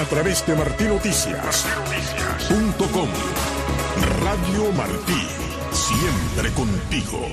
a través de martinoticias.com. Radio Martí, siempre contigo.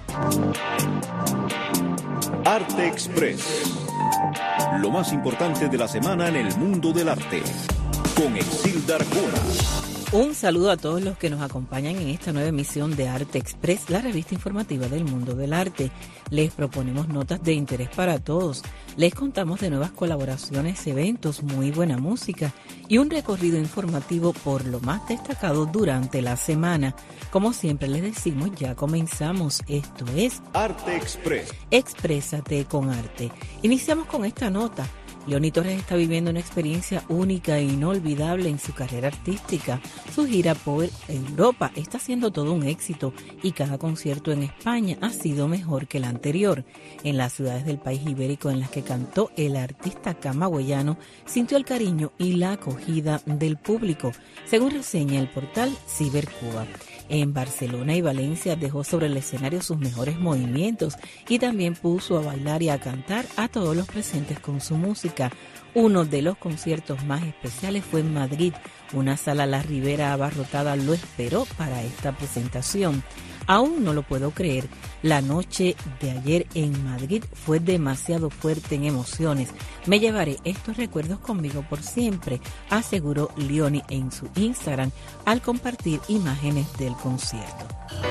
Arte Express. Lo más importante de la semana en el mundo del arte. Con Exilda Arjona. Un saludo a todos los que nos acompañan en esta nueva emisión de Arte Express, la revista informativa del mundo del arte. Les proponemos notas de interés para todos. Les contamos de nuevas colaboraciones, eventos, muy buena música y un recorrido informativo por lo más destacado durante la semana. Como siempre les decimos, ya comenzamos. Esto es Arte Express. Exprésate con arte. Iniciamos con esta nota. Leoni Torres está viviendo una experiencia única e inolvidable en su carrera artística. Su gira por Europa está siendo todo un éxito y cada concierto en España ha sido mejor que el anterior. En las ciudades del país ibérico en las que cantó, el artista camagüeyano sintió el cariño y la acogida del público, según reseña el portal Cibercuba. En Barcelona y Valencia dejó sobre el escenario sus mejores movimientos y también puso a bailar y a cantar a todos los presentes con su música. Uno de los conciertos más especiales fue en Madrid. Una sala La Ribera abarrotada lo esperó para esta presentación. Aún no lo puedo creer. La noche de ayer en Madrid fue demasiado fuerte en emociones. Me llevaré estos recuerdos conmigo por siempre, aseguró Leoni en su Instagram al compartir imágenes del concierto.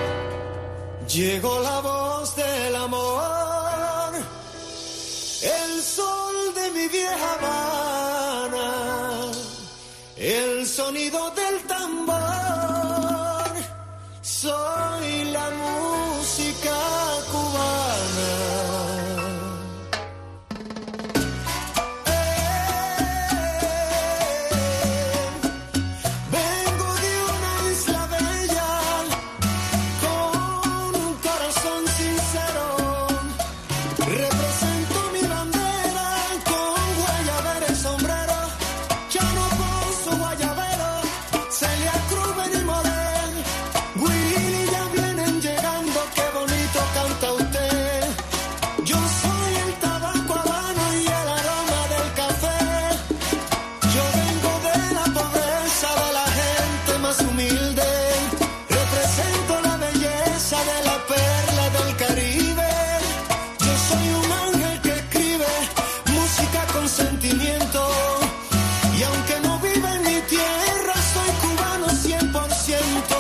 Llegó la voz del amor, el sol de mi vieja Habana, el sonido del tambor. Soy la música cubana. Vengo de una isla bella con un corazón sincero. Represento mi bandera con guayabera y sombrero. Ya no poso guayabero, Celia Cruz, Benny Morel, Willy, ya vienen llegando, qué bonito canta usted. Yo soy el tabaco habano y el aroma del café. Yo vengo de la pobreza de la gente más humilde. Represento la belleza de la perla del Caribe. Yo soy un ángel que escribe música con sentimiento. Y aunque no vive en mi tierra, soy cubano 100%.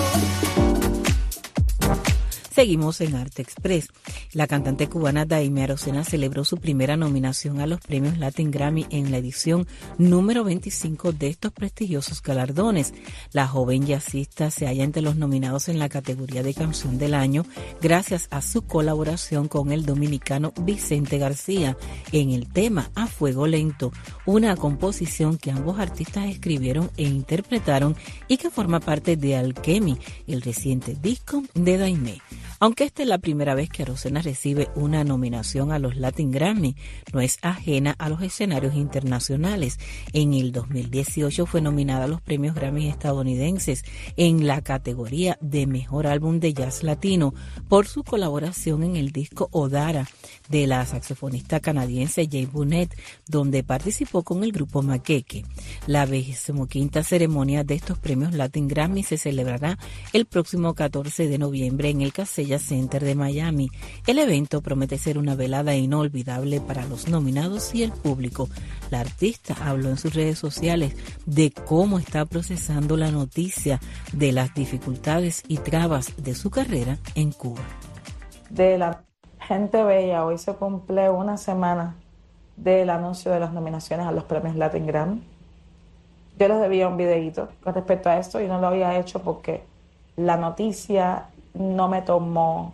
Seguimos en Arte Express. La cantante cubana Daimé Arocena celebró su primera nominación a los premios Latin Grammy en la edición número 25 de estos prestigiosos galardones. La joven jazzista se halla entre los nominados en la categoría de Canción del Año gracias a su colaboración con el dominicano Vicente García en el tema A Fuego Lento, una composición que ambos artistas escribieron e interpretaron y que forma parte de Alchemy, el reciente disco de Daimé. Aunque esta es la primera vez que Arocena recibe una nominación a los Latin Grammy, no es ajena a los escenarios internacionales. En el 2018 fue nominada a los premios Grammy estadounidenses en la categoría de Mejor Álbum de Jazz Latino por su colaboración en el disco Odara de la saxofonista canadiense Jay Bunnett, donde participó con el grupo Maqueque. La 25ª ceremonia de estos premios Latin Grammy se celebrará el próximo 14 de noviembre en el Casella Center de Miami. El evento promete ser una velada inolvidable para los nominados y el público. La artista habló en sus redes sociales de cómo está procesando la noticia de las dificultades y trabas de su carrera en Cuba. De la gente bella, hoy se cumple una semana del anuncio de las nominaciones a los premios Latin Grammy. Yo les debía un videíto con respecto a esto y no lo había hecho porque la noticia no me tomó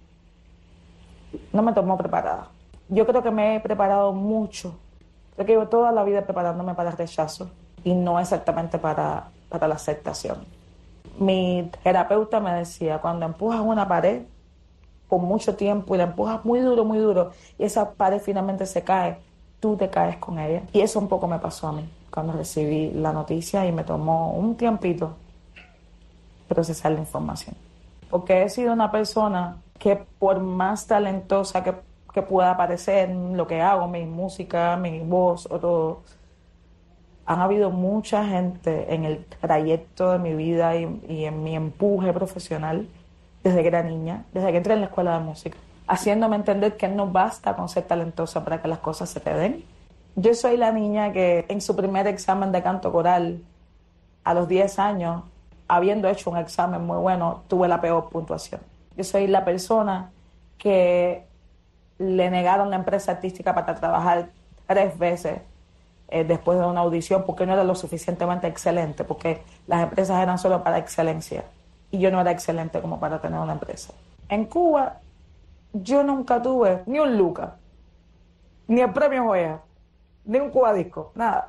preparada. Yo creo que me he preparado mucho. Creo que llevo toda la vida preparándome para el rechazo y no exactamente para la aceptación. Mi terapeuta me decía, cuando empujas una pared por mucho tiempo y la empujas muy duro, y esa pared finalmente se cae, tú te caes con ella. Y eso un poco me pasó a mí cuando recibí la noticia y me tomó un tiempito procesar la información. Porque he sido una persona que por más talentosa que pueda parecer lo que hago, mi música, mi voz o todo, Han habido mucha gente en el trayecto de mi vida y en mi empuje profesional desde que era niña, desde que entré en la escuela de música, haciéndome entender que no basta con ser talentosa para que las cosas se te den. Yo soy la niña que en su primer examen de canto coral, a los 10 años, habiendo hecho un examen muy bueno, tuve la peor puntuación. Yo soy la persona que le negaron la empresa artística para trabajar 3 veces después de una audición porque no era lo suficientemente excelente, porque las empresas eran solo para excelencia y yo no era excelente como para tener una empresa. En Cuba yo nunca tuve ni un Luca, ni el premio Joya, ni un Cuba Disco, nada.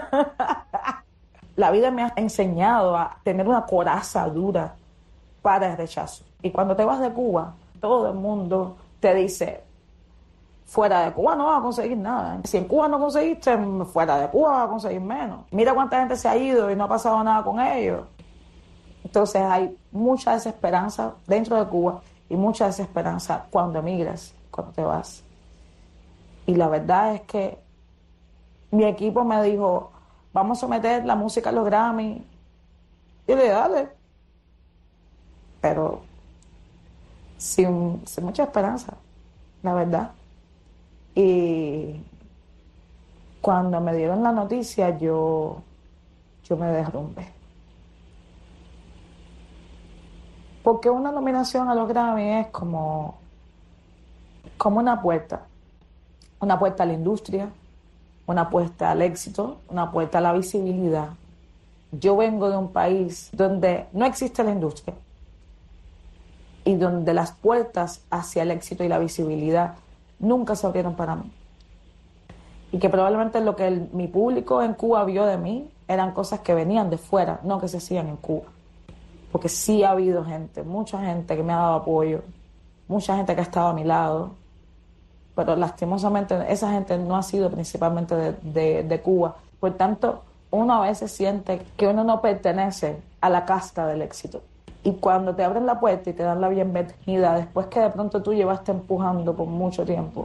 La vida me ha enseñado a tener una coraza dura para el rechazo. Y cuando te vas de Cuba, todo el mundo te dice, fuera de Cuba no vas a conseguir nada. Si en Cuba no conseguiste, fuera de Cuba vas a conseguir menos. Mira cuánta gente se ha ido y no ha pasado nada con ellos. Entonces hay mucha desesperanza dentro de Cuba y mucha desesperanza cuando emigras, cuando te vas. Y la verdad es que mi equipo me dijo, vamos a someter la música a los Grammy. Y le dije, dale. Pero sin mucha esperanza, la verdad. Y cuando me dieron la noticia, yo me derrumbé. Porque una nominación a los Grammy es como una puerta a la industria, una puerta al éxito, una puerta a la visibilidad. Yo vengo de un país donde no existe la industria y donde las puertas hacia el éxito y la visibilidad nunca se abrieron para mí. Y que probablemente lo que mi público en Cuba vio de mí eran cosas que venían de fuera, no que se hacían en Cuba. Porque sí ha habido gente, mucha gente que me ha dado apoyo, mucha gente que ha estado a mi lado, pero lastimosamente esa gente no ha sido principalmente de Cuba. Por tanto, uno a veces siente que uno no pertenece a la casta del éxito. Y cuando te abren la puerta y te dan la bienvenida, después que de pronto tú llevaste empujando por mucho tiempo,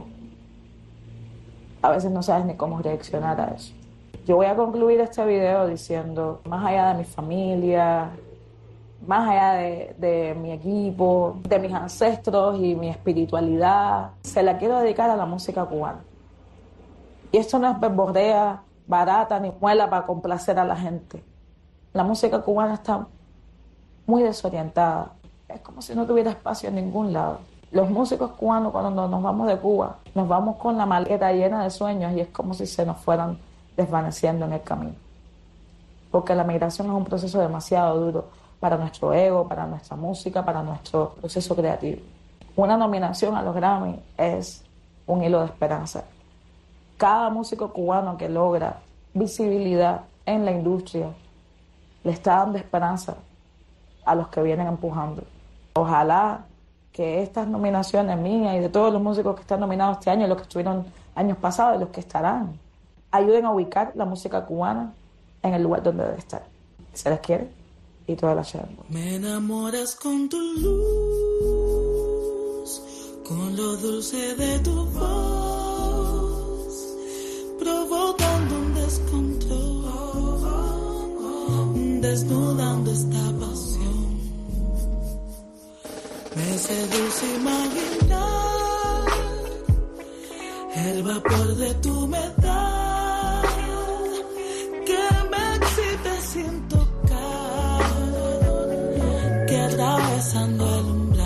a veces no sabes ni cómo reaccionar a eso. Yo voy a concluir este video diciendo, más allá de mi familia, más allá de mi equipo, de mis ancestros y mi espiritualidad, se la quiero dedicar a la música cubana. Y esto no es verborrea barata ni muela para complacer a la gente. La música cubana está muy desorientada. Es como si no tuviera espacio en ningún lado. Los músicos cubanos, cuando nos vamos de Cuba, nos vamos con la maleta llena de sueños y es como si se nos fueran desvaneciendo en el camino. Porque la migración es un proceso demasiado duro para nuestro ego, para nuestra música, para nuestro proceso creativo. Una nominación a los Grammy es un hilo de esperanza. Cada músico cubano que logra visibilidad en la industria le está dando esperanza a los que vienen empujando. Ojalá que estas nominaciones mías y de todos los músicos que están nominados este año, los que estuvieron años pasados y los que estarán, ayuden a ubicar la música cubana en el lugar donde debe estar. Se les quiere y toda la charla. Me enamoras con tu luz, con lo dulce de tu voz, provocando un descontrol, desnudando esta pasión. Me seduce imaginar el vapor de tu humedad que me excita sin tocar, que atravesando el umbral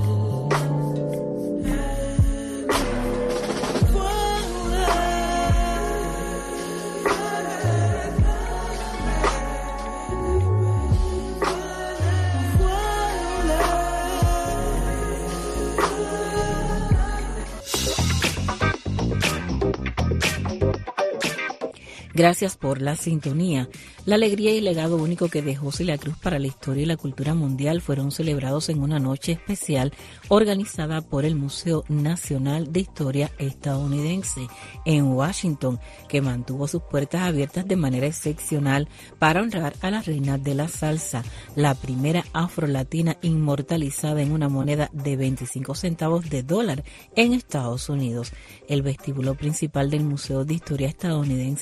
Gracias por la sintonía. La alegría y el legado único que dejó Celia Cruz para la historia y la cultura mundial fueron celebrados en una noche especial organizada por el Museo Nacional de Historia Estadounidense en Washington, que mantuvo sus puertas abiertas de manera excepcional para honrar a la reina de la salsa, la primera afrolatina inmortalizada en una moneda de 25 centavos de dólar en Estados Unidos. El vestíbulo principal del Museo de Historia Estadounidense se convirtió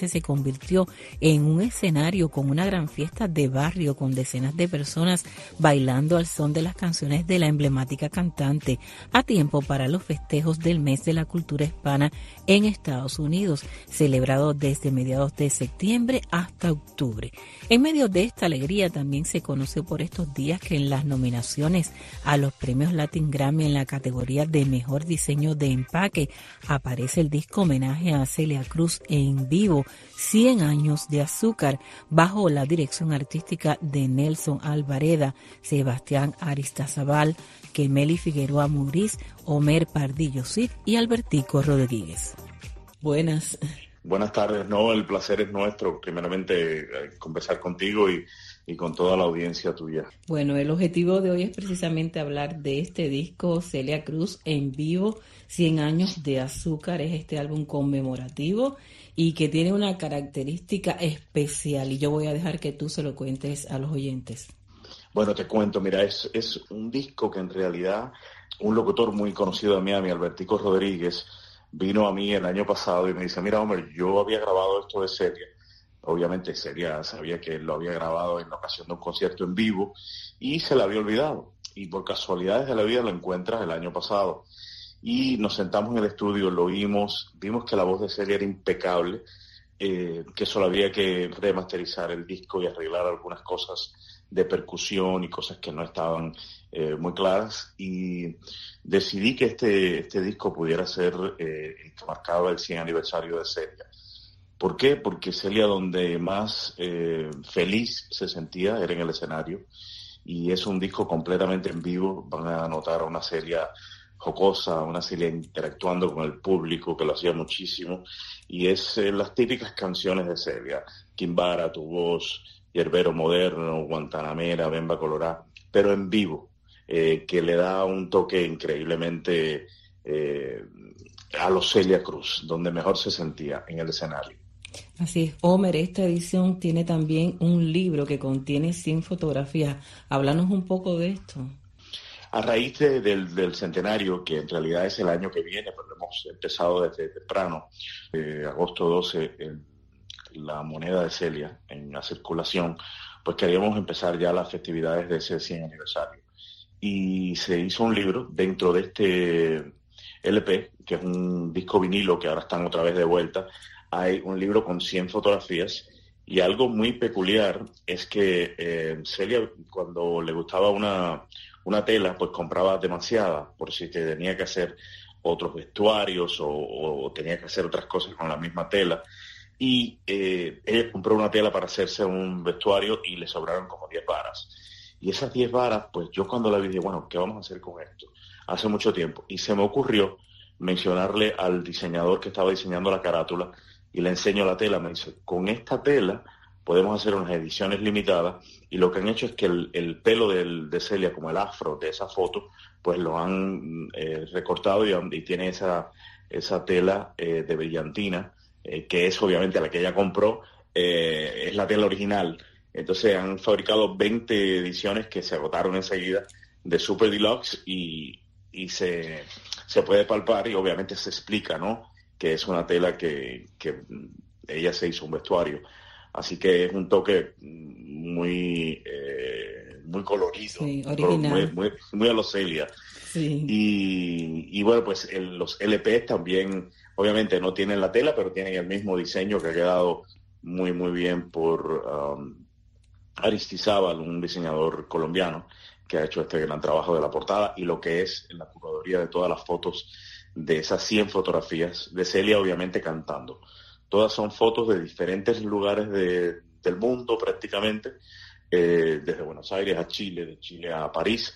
convirtió en un escenario con una gran fiesta de barrio con decenas de personas bailando al son de las canciones de la emblemática cantante, a tiempo para los festejos del mes de la cultura hispana en Estados Unidos, celebrado desde mediados de septiembre hasta octubre. En medio de esta alegría también se conoció por estos días que en las nominaciones a los premios Latin Grammy en la categoría de mejor diseño de empaque aparece el disco homenaje a Celia Cruz en vivo, 100 años de azúcar, bajo la dirección artística de Nelson Alvareda, Sebastián Aristizábal, Kemeli Figueroa Muriz, Homer Pardillo Cid y Albertico Rodríguez. Buenas. Buenas tardes, no, el placer es nuestro, primeramente conversar contigo y con toda la audiencia tuya. Bueno, el objetivo de hoy es precisamente hablar de este disco Celia Cruz en vivo, 100 años de azúcar, es este álbum conmemorativo y que tiene una característica especial y yo voy a dejar que tú se lo cuentes a los oyentes. Bueno, te cuento, mira, es un disco que en realidad un locutor muy conocido de Miami, Albertico Rodríguez, vino a mí el año pasado y me dice, mira, Homer, yo había grabado esto de Celia. Obviamente Celia sabía que lo había grabado en la ocasión de un concierto en vivo y se le había olvidado. Y por casualidades de la vida lo encuentras el año pasado. Y nos sentamos en el estudio, lo oímos, vimos que la voz de Celia era impecable, que solo había que remasterizar el disco y arreglar algunas cosas de percusión y cosas que no estaban muy claras, y decidí que este disco pudiera ser el que marcaba el 100 aniversario de Celia. ¿Por qué? Porque Celia donde más feliz se sentía era en el escenario, y es un disco completamente en vivo. Van a notar a una Celia jocosa, una Celia interactuando con el público, que lo hacía muchísimo, y es las típicas canciones de Celia, Quimbara, Tu Voz, Yerbero Moderno, Guantanamera, Bemba Colorá, pero en vivo, que le da un toque increíblemente a los Celia Cruz, donde mejor se sentía en el escenario. Así es, Homer, esta edición tiene también un libro que contiene 100 fotografías. Háblanos un poco de esto. A raíz del centenario, que en realidad es el año que viene, pero hemos empezado desde temprano, agosto 12, la moneda de Celia en la circulación, pues queríamos empezar ya las festividades de ese 100 aniversario. Y se hizo un libro dentro de este LP, que es un disco vinilo que ahora están otra vez de vuelta. Hay un libro con 100 fotografías, y algo muy peculiar es que Celia, cuando le gustaba una tela, pues compraba demasiada, por si te tenía que hacer otros vestuarios o tenía que hacer otras cosas con la misma tela. Y ella compró una tela para hacerse un vestuario y le sobraron como 10 varas. Y esas 10 varas, pues yo cuando la vi dije, bueno, ¿qué vamos a hacer con esto? Hace mucho tiempo. Y se me ocurrió mencionarle al diseñador que estaba diseñando la carátula, y le enseño la tela. Me dice, con esta tela podemos hacer unas ediciones limitadas, y lo que han hecho es que el pelo de Celia, como el afro de esa foto, pues lo han recortado y tiene esa tela de brillantina, que es obviamente la que ella compró, es la tela original. Entonces han fabricado 20 ediciones que se agotaron enseguida de Super Deluxe, y se puede palpar, y obviamente se explica, ¿no?, que es una tela que ella se hizo un vestuario. Así que es un toque muy colorido, sí, original, muy a los Celia. Sí. Y bueno, pues los LPs también, obviamente no tienen la tela, pero tienen el mismo diseño, que ha quedado muy bien por Aristizábal, un diseñador colombiano que ha hecho este gran trabajo de la portada, y lo que es la curaduría de todas las fotos, de esas 100 fotografías de Celia, obviamente cantando. Todas son fotos de diferentes lugares del mundo prácticamente, desde Buenos Aires a Chile, de Chile a París,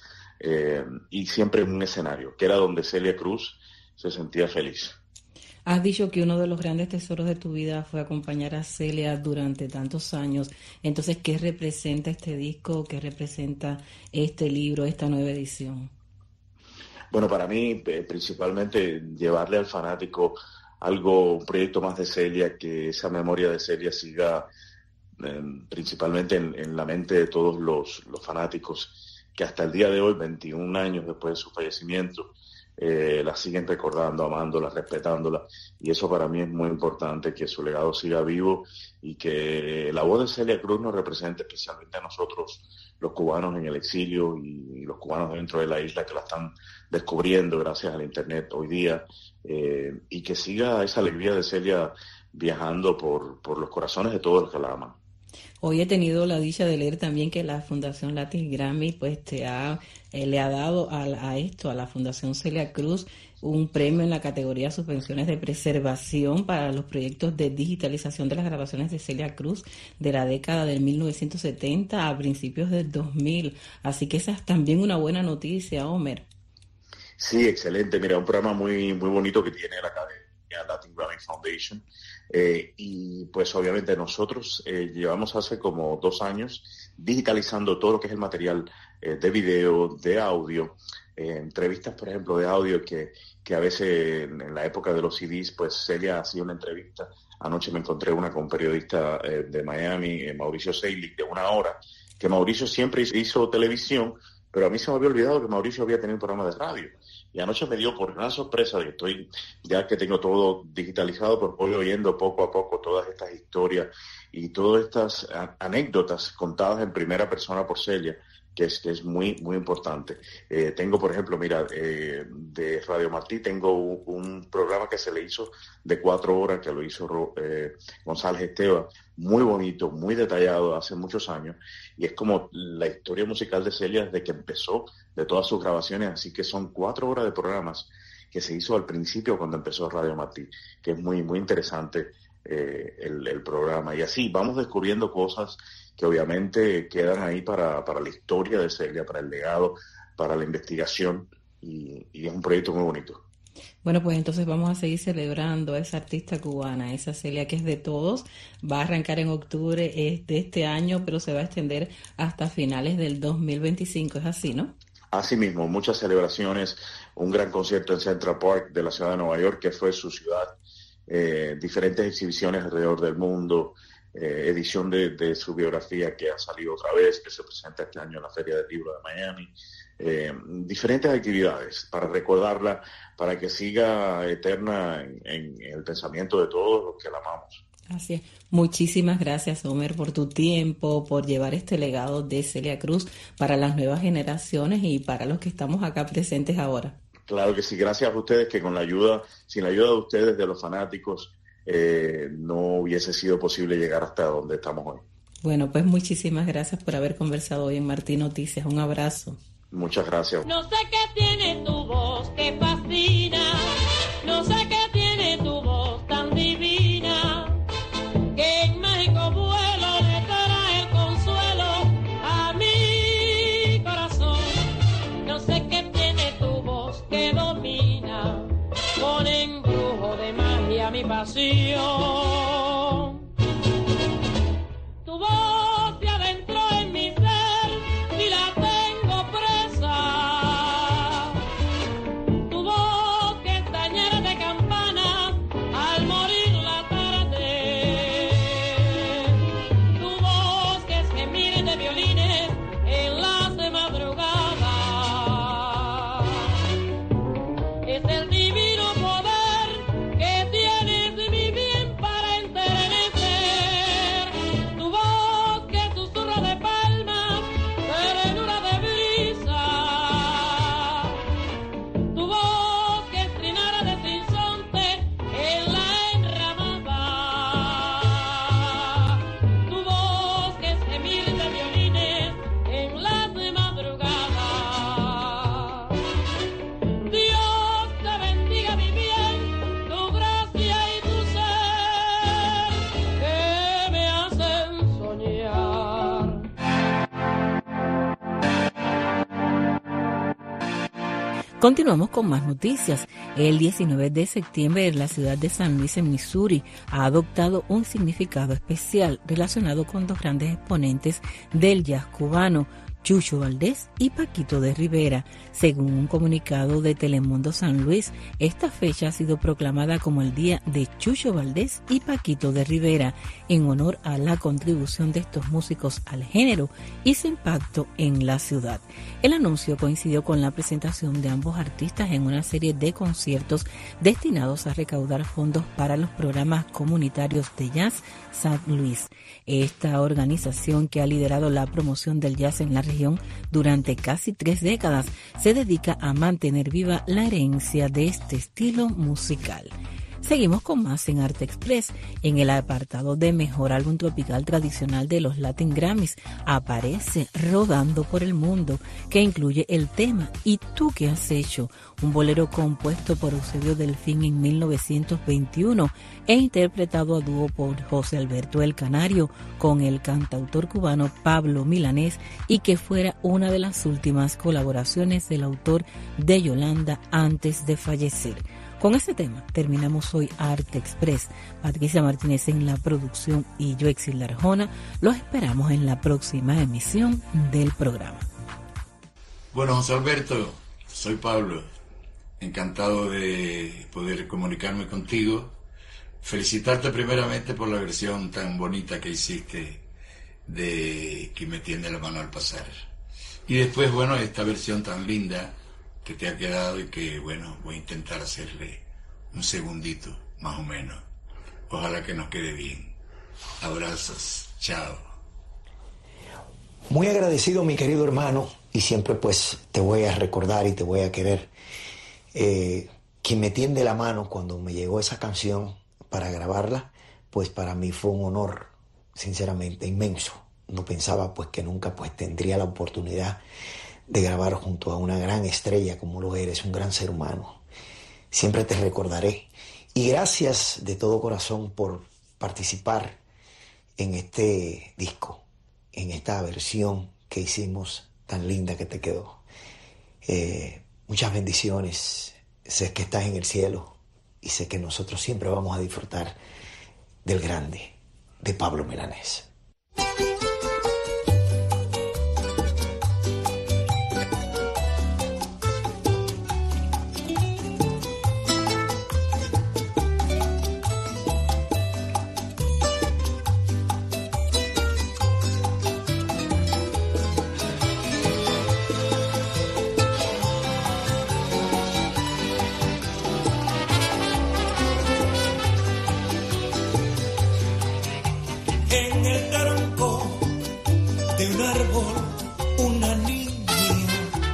y siempre en un escenario, que era donde Celia Cruz se sentía feliz. Has dicho que uno de los grandes tesoros de tu vida fue acompañar a Celia durante tantos años. Entonces, ¿qué representa este disco? ¿Qué representa este libro, esta nueva edición? Bueno, para mí, principalmente, llevarle al fanático un proyecto más de Celia, que esa memoria de Celia siga principalmente en la mente de todos los fanáticos, que hasta el día de hoy, 21 años después de su fallecimiento, la siguen recordando, amándola, respetándola, y eso para mí es muy importante, que su legado siga vivo y que la voz de Celia Cruz nos represente especialmente a nosotros, los cubanos en el exilio y los cubanos dentro de la isla que la están descubriendo gracias al internet hoy día, y que siga esa alegría de Celia viajando por los corazones de todos los que la aman. Hoy he tenido la dicha de leer también que la Fundación Latin Grammy pues le ha dado a la Fundación Celia Cruz un premio en la categoría Subvenciones de Preservación para los proyectos de digitalización de las grabaciones de Celia Cruz de la década del 1970 a principios del 2000. Así que esa es también una buena noticia, Homer. Sí, excelente. Mira, un programa muy, muy bonito que tiene la Academia Latin Grammy Foundation. Y pues obviamente nosotros llevamos hace como 2 años digitalizando todo lo que es el material de video, de audio, entrevistas, por ejemplo, de audio que a veces en la época de los CDs, pues Celia hacía una entrevista. Anoche me encontré una con un periodista de Miami, Mauricio Seilic, de 1 hora, que Mauricio siempre hizo televisión, pero a mí se me había olvidado que Mauricio había tenido un programa de radio. Y anoche me dio por gran sorpresa de que ya que tengo todo digitalizado, pues voy oyendo poco a poco todas estas historias y todas estas anécdotas contadas en primera persona por Celia, que es muy, muy importante. Tengo, por ejemplo, mira, de Radio Martí, tengo un programa que se le hizo de 4 horas, que lo hizo González Esteban, muy bonito, muy detallado, hace muchos años, y es como la historia musical de Celia desde que empezó, de todas sus grabaciones, así que son 4 horas de programas que se hizo al principio cuando empezó Radio Martí, que es muy, muy interesante el programa, y así vamos descubriendo cosas que obviamente quedan ahí para la historia de Celia, para el legado, para la investigación, y es un proyecto muy bonito. Bueno, pues entonces vamos a seguir celebrando a esa artista cubana, esa Celia que es de todos. Va a arrancar en octubre de este año, pero se va a extender hasta finales del 2025, ¿es así, no? Así mismo, muchas celebraciones, un gran concierto en Central Park de la ciudad de Nueva York, que fue su ciudad, diferentes exhibiciones alrededor del mundo, edición de su biografía que ha salido otra vez, que se presenta este año en la Feria del Libro de Miami, diferentes actividades para recordarla, para que siga eterna en el pensamiento de todos los que la amamos. Así es. Muchísimas gracias, Homer, por tu tiempo, por llevar este legado de Celia Cruz para las nuevas generaciones y para los que estamos acá presentes ahora. Claro que sí, gracias a ustedes, que sin la ayuda de ustedes, de los fanáticos, no hubiese sido posible llegar hasta donde estamos hoy. Bueno, pues muchísimas gracias por haber conversado hoy en Martí Noticias. Un abrazo. Muchas gracias. No sé qué tiene tu voz que fascina, no sé qué tiene tu voz tan divina, que en mágico vuelo le trae el consuelo a mi corazón. No sé qué tiene tu voz que domina, con embrujo de magia mi pasión. Tu voz se adentró en mi ser y la tengo presa. Tu voz que está llena de campanas al morir la tarde. Tu voz que es gemir de violines en las de madrugada. Es el divino poder que tienes de mi bien para enternecer. Tu voz que susurra de palmas, ternura de brisa. Tu voz que es trinara de sinsonte en la enramada. Tu voz que es gemir de violines en las de madrugada. Dios te bendiga mi bien, tu gracia y tu ser que me hacen soñar. Continuamos con más noticias. El 19 de septiembre, la ciudad de San Luis, en Missouri, ha adoptado un significado especial relacionado con 2 grandes exponentes del jazz cubano. Chucho Valdés y Paquito de Rivera. Según un comunicado de Telemundo San Luis, esta fecha ha sido proclamada como el Día de Chucho Valdés y Paquito de Rivera, en honor a la contribución de estos músicos al género y su impacto en la ciudad. El anuncio coincidió con la presentación de ambos artistas en una serie de conciertos destinados a recaudar fondos para los programas comunitarios de jazz San Luis. Esta organización, que ha liderado la promoción del jazz en la región durante casi 3 décadas, se dedica a mantener viva la herencia de este estilo musical. Seguimos con más en Arte Express. En el apartado de Mejor Álbum Tropical Tradicional de los Latin Grammys aparece Rodando por el Mundo, que incluye el tema ¿Y tú qué has hecho?, un bolero compuesto por Eusebio Delfín en 1921 e interpretado a dúo por José Alberto El Canario con el cantautor cubano Pablo Milanés, y que fuera una de las últimas colaboraciones del autor de Yolanda antes de fallecer. Con este tema terminamos hoy Arte Express. Patricia Martínez en la producción y yo, Exilda Arjona, los esperamos en la próxima emisión del programa. Bueno, José Alberto, soy Pablo. Encantado de poder comunicarme contigo. Felicitarte primeramente por la versión tan bonita que hiciste de Que me tiende la mano al pasar. Y después, bueno, esta versión tan linda que te ha quedado y que, bueno, voy a intentar hacerle un segundito, más o menos. Ojalá que nos quede bien. Abrazos. Chao. Muy agradecido, mi querido hermano, y siempre pues te voy a recordar y te voy a querer. Quien me tiende la mano cuando me llegó esa canción para grabarla, pues para mí fue un honor, sinceramente, inmenso. No pensaba pues que nunca pues tendría la oportunidad de grabar junto a una gran estrella como lo eres, un gran ser humano. Siempre te recordaré. Y gracias de todo corazón por participar en este disco, en esta versión que hicimos tan linda que te quedó. Muchas bendiciones. Sé que estás en el cielo y sé que nosotros siempre vamos a disfrutar del grande, de Pablo Milanés. En el tronco de un árbol una niña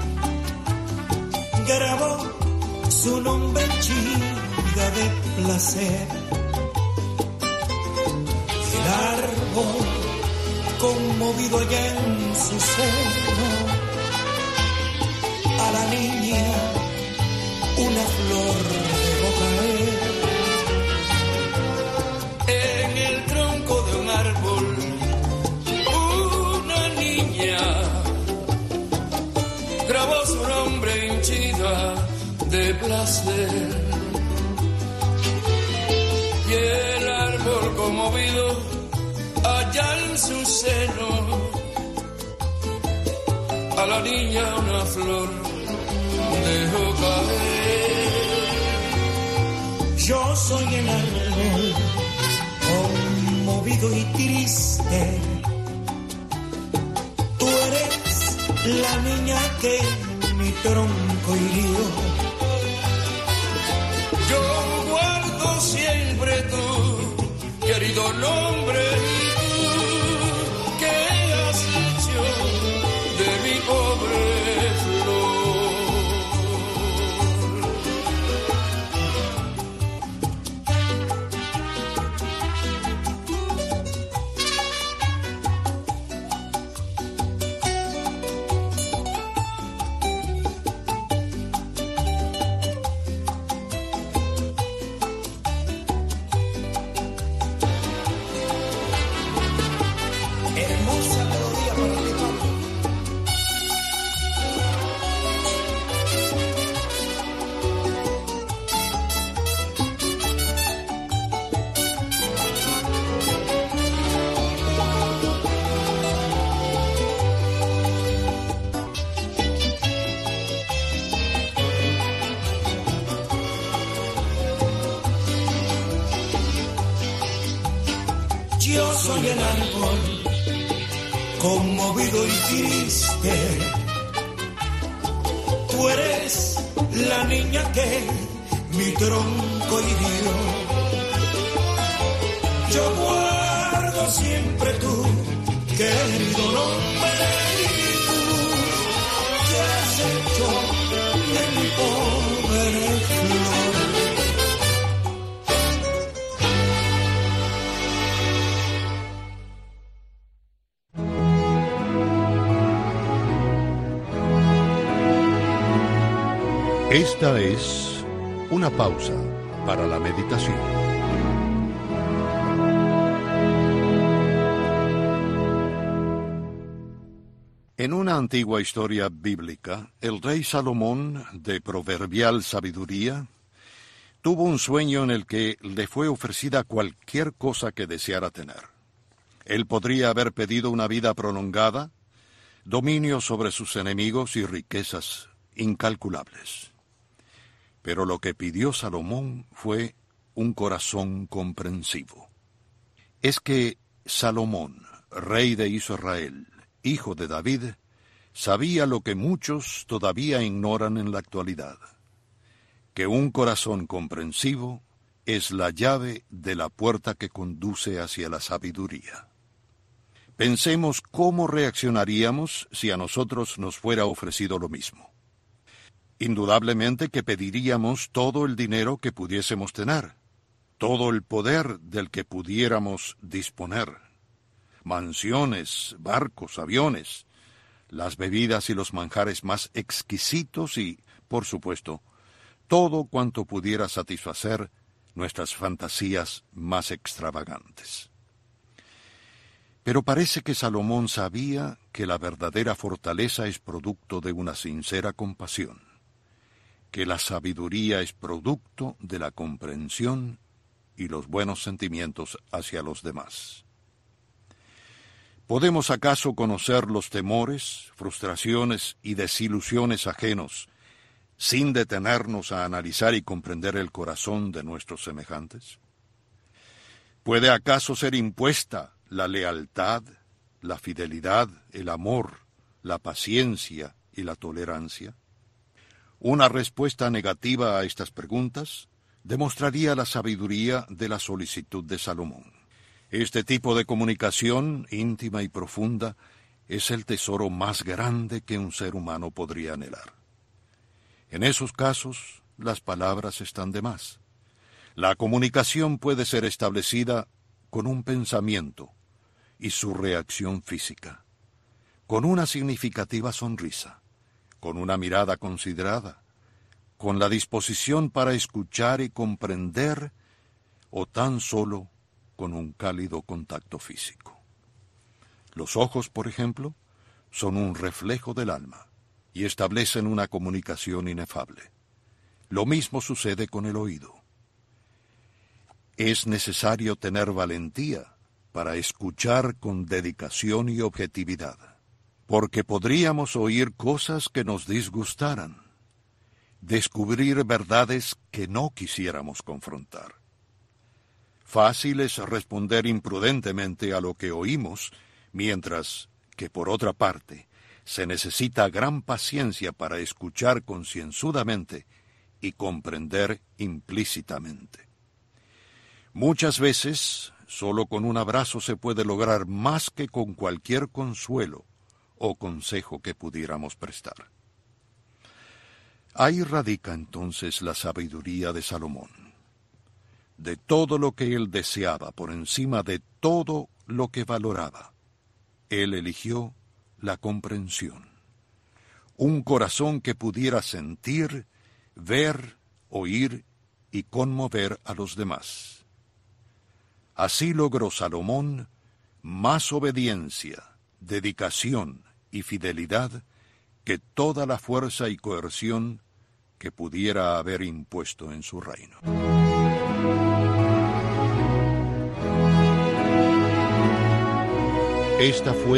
grabó su nombre chida de placer. El árbol, conmovido allá en su seno, a la niña una flor dejó caer. En el tronco de un árbol una niña grabó su nombre hinchida de placer. Y el árbol conmovido allá en su seno, a la niña una flor dejó caer. Yo soy el árbol conmovido y triste, tú eres la niña que mi tronco hirió. Yo guardo siempre tu querido nombre, tú que has hecho de mi pobre flor. soy el árbol conmovido y triste. Tú eres la niña que mi tronco hirió. Yo guardo siempre tu querido nombre y tú, ¿qué has hecho de mi pobre flor? Esta es una pausa para la meditación. En una antigua historia bíblica, el rey Salomón, de proverbial sabiduría, tuvo un sueño en el que le fue ofrecida cualquier cosa que deseara tener. Él podría haber pedido una vida prolongada, dominio sobre sus enemigos y riquezas incalculables. Pero lo que pidió Salomón fue un corazón comprensivo. Es que Salomón, rey de Israel, hijo de David, sabía lo que muchos todavía ignoran en la actualidad, que un corazón comprensivo es la llave de la puerta que conduce hacia la sabiduría. Pensemos cómo reaccionaríamos si a nosotros nos fuera ofrecido lo mismo. Indudablemente que pediríamos todo el dinero que pudiésemos tener, todo el poder del que pudiéramos disponer, mansiones, barcos, aviones, las bebidas y los manjares más exquisitos y, por supuesto, todo cuanto pudiera satisfacer nuestras fantasías más extravagantes. Pero parece que Salomón sabía que la verdadera fortaleza es producto de una sincera compasión, que la sabiduría es producto de la comprensión y los buenos sentimientos hacia los demás. ¿Podemos acaso conocer los temores, frustraciones y desilusiones ajenos sin detenernos a analizar y comprender el corazón de nuestros semejantes? ¿Puede acaso ser impuesta la lealtad, la fidelidad, el amor, la paciencia y la tolerancia? Una respuesta negativa a estas preguntas demostraría la sabiduría de la solicitud de Salomón. Este tipo de comunicación íntima y profunda es el tesoro más grande que un ser humano podría anhelar. En esos casos, las palabras están de más. La comunicación puede ser establecida con un pensamiento y su reacción física, con una significativa sonrisa, con una mirada considerada, con la disposición para escuchar y comprender, o tan solo con un cálido contacto físico. Los ojos, por ejemplo, son un reflejo del alma y establecen una comunicación inefable. Lo mismo sucede con el oído. Es necesario tener valentía para escuchar con dedicación y objetividad, porque podríamos oír cosas que nos disgustaran, descubrir verdades que no quisiéramos confrontar. Fácil es responder imprudentemente a lo que oímos, mientras que, por otra parte, se necesita gran paciencia para escuchar concienzudamente y comprender implícitamente. Muchas veces, solo con un abrazo se puede lograr más que con cualquier consuelo o consejo que pudiéramos prestar. Ahí radica entonces la sabiduría de Salomón. De todo lo que él deseaba, por encima de todo lo que valoraba, él eligió la comprensión. Un corazón que pudiera sentir, ver, oír y conmover a los demás. Así logró Salomón más obediencia, dedicación y fidelidad que toda la fuerza y coerción que pudiera haber impuesto en su reino. Esta fue